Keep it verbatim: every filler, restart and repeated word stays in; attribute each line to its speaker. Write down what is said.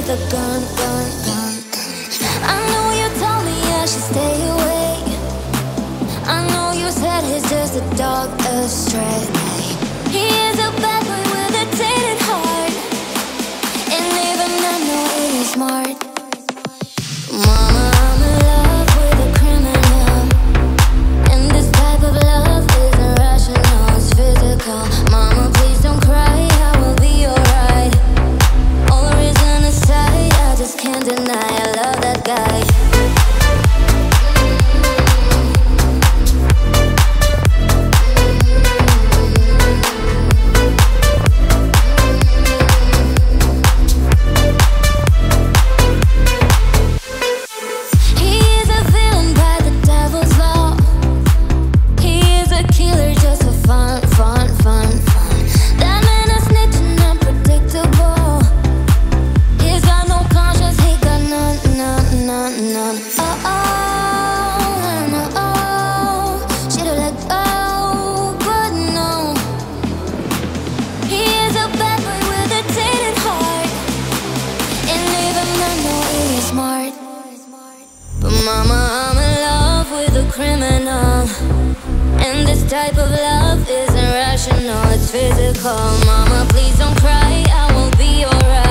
Speaker 1: with a gun, gun, gun. I know you told me I should stay away. I know you said he's just a dog astray. He is a bad boy with a tainted heart, and even I know he is smart. Mama, I'm in love with a criminal, and this type of love isn't rational, it's physical. Mama, please don't cry, I will be alright. All reason aside, I just can't deny I love that guy. Criminal, and this type of love isn't rational, it's physical. Mama, please don't cry, I will be alright.